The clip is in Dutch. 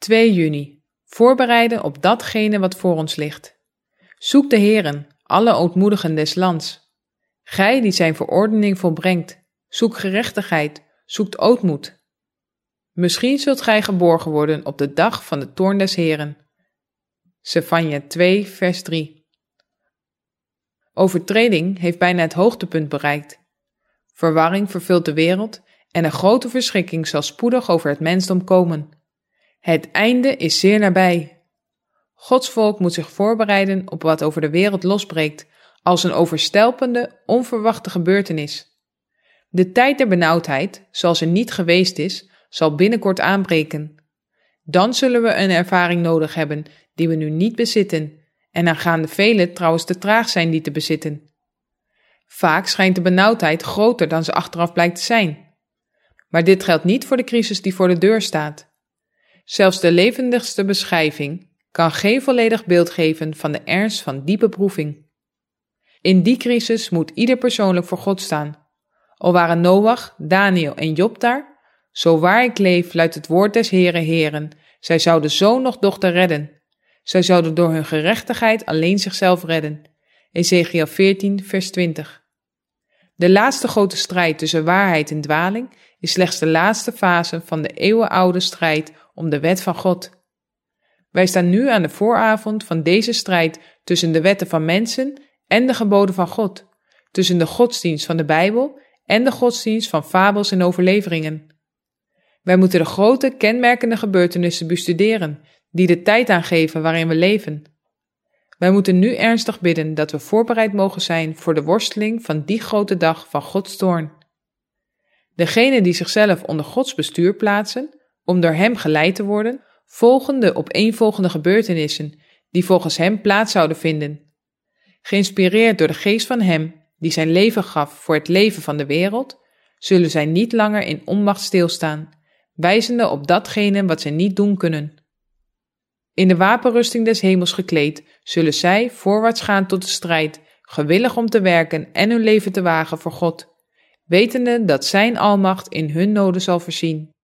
2 juni. Voorbereiden op datgene wat voor ons ligt. Zoek de Heeren, alle ootmoedigen des lands. Gij die zijn verordening volbrengt, zoek gerechtigheid, zoekt ootmoed. Misschien zult gij geborgen worden op de dag van de toorn des Heeren. Sefanja 2, vers 3. Overtreding heeft bijna het hoogtepunt bereikt. Verwarring vervult de wereld en een grote verschrikking zal spoedig over het mensdom komen. Het einde is zeer nabij. Gods volk moet zich voorbereiden op wat over de wereld losbreekt, als een overstelpende, onverwachte gebeurtenis. De tijd der benauwdheid, zoals er niet geweest is, zal binnenkort aanbreken. Dan zullen we een ervaring nodig hebben die we nu niet bezitten, en aangaande velen trouwens te traag zijn die te bezitten. Vaak schijnt de benauwdheid groter dan ze achteraf blijkt te zijn. Maar dit geldt niet voor de crisis die voor de deur staat. Zelfs de levendigste beschrijving kan geen volledig beeld geven van de ernst van die beproeving. In die crisis moet ieder persoonlijk voor God staan. Al waren Noach, Daniel en Job daar, zo waar ik leef, luidt het woord des Heeren, zij zouden zoon noch dochter redden. Zij zouden door hun gerechtigheid alleen zichzelf redden. Ezechiel 14, vers 20. De laatste grote strijd tussen waarheid en dwaling is slechts de laatste fase van de eeuwenoude strijd om de wet van God. Wij staan nu aan de vooravond van deze strijd tussen de wetten van mensen en de geboden van God, tussen de godsdienst van de Bijbel en de godsdienst van fabels en overleveringen. Wij moeten de grote kenmerkende gebeurtenissen bestuderen, die de tijd aangeven waarin we leven. Wij moeten nu ernstig bidden dat we voorbereid mogen zijn voor de worsteling van die grote dag van Gods toorn. Degenen die zichzelf onder Gods bestuur plaatsen, om door hem geleid te worden, volgen de opeenvolgende gebeurtenissen die volgens hem plaats zouden vinden. Geïnspireerd door de geest van hem, die zijn leven gaf voor het leven van de wereld, zullen zij niet langer in onmacht stilstaan, wijzende op datgene wat zij niet doen kunnen. In de wapenrusting des hemels gekleed, zullen zij voorwaarts gaan tot de strijd, gewillig om te werken en hun leven te wagen voor God, wetende dat zijn almacht in hun noden zal voorzien.